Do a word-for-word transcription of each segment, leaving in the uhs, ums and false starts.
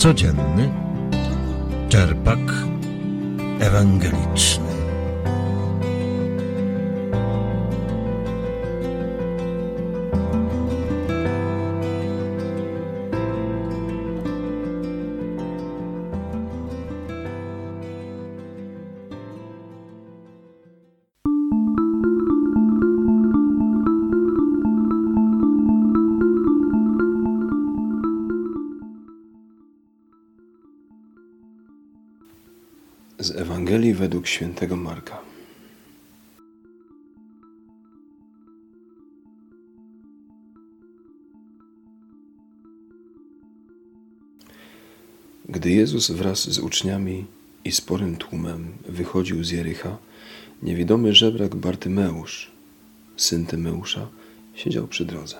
Codzienny czerpak ewangeliczny. Z Ewangelii według świętego Marka. Gdy Jezus wraz z uczniami i sporym tłumem wychodził z Jericha, niewidomy żebrak Bartymeusz, syn Tymeusza, siedział przy drodze.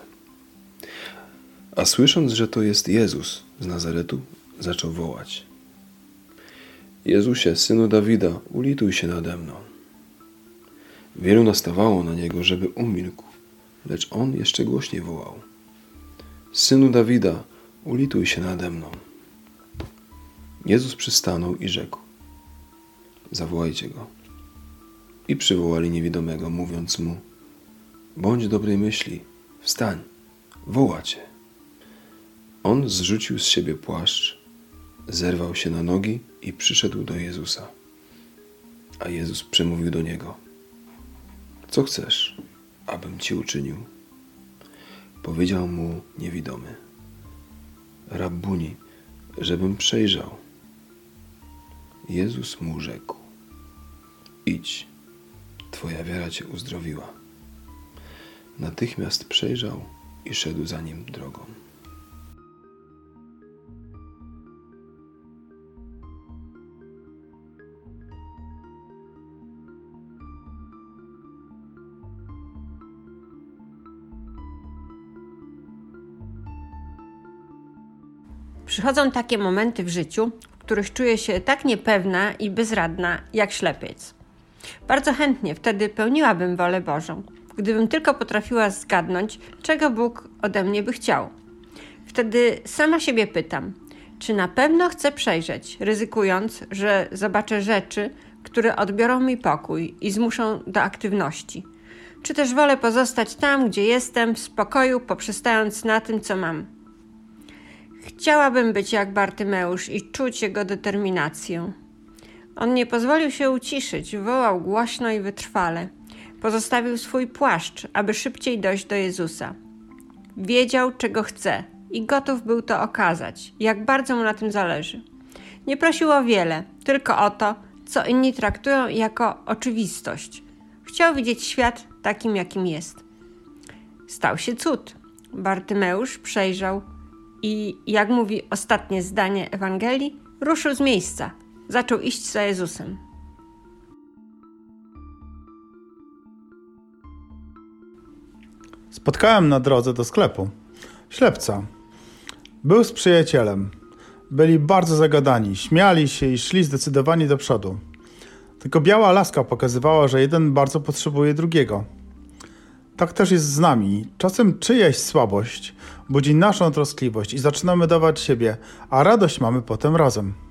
A słysząc, że to jest Jezus z Nazaretu, zaczął wołać: Jezusie, synu Dawida, ulituj się nade mną. Wielu nastawało na niego, żeby umilkł, lecz on jeszcze głośniej wołał: Synu Dawida, ulituj się nade mną. Jezus przystanął i rzekł: Zawołajcie go. I przywołali niewidomego, mówiąc mu: Bądź dobrej myśli, wstań, woła cię. On zrzucił z siebie płaszcz, zerwał się na nogi i przyszedł do Jezusa. A Jezus przemówił do niego: Co chcesz, abym ci uczynił? Powiedział mu niewidomy: Rabbuni, żebym przejrzał. Jezus mu rzekł: Idź, twoja wiara cię uzdrowiła. Natychmiast przejrzał i szedł za nim drogą. Przychodzą takie momenty w życiu, w których czuję się tak niepewna i bezradna jak ślepiec. Bardzo chętnie wtedy pełniłabym wolę Bożą, gdybym tylko potrafiła zgadnąć, czego Bóg ode mnie by chciał. Wtedy sama siebie pytam, czy na pewno chcę przejrzeć, ryzykując, że zobaczę rzeczy, które odbiorą mi pokój i zmuszą do aktywności. Czy też wolę pozostać tam, gdzie jestem, w spokoju, poprzestając na tym, co mam. Chciałabym być jak Bartymeusz i czuć jego determinację. On nie pozwolił się uciszyć, wołał głośno i wytrwale. Pozostawił swój płaszcz, aby szybciej dojść do Jezusa. Wiedział, czego chce i gotów był to okazać, jak bardzo mu na tym zależy. Nie prosił o wiele, tylko o to, co inni traktują jako oczywistość. Chciał widzieć świat takim, jakim jest. Stał się cud. Bartymeusz przejrzał i, jak mówi ostatnie zdanie Ewangelii, ruszył z miejsca. Zaczął iść za Jezusem. Spotkałem na drodze do sklepu ślepca. Był z przyjacielem. Byli bardzo zagadani, śmiali się i szli zdecydowanie do przodu. Tylko biała laska pokazywała, że jeden bardzo potrzebuje drugiego. Tak też jest z nami. Czasem czyjaś słabość budzi naszą troskliwość i zaczynamy dawać siebie, a radość mamy potem razem.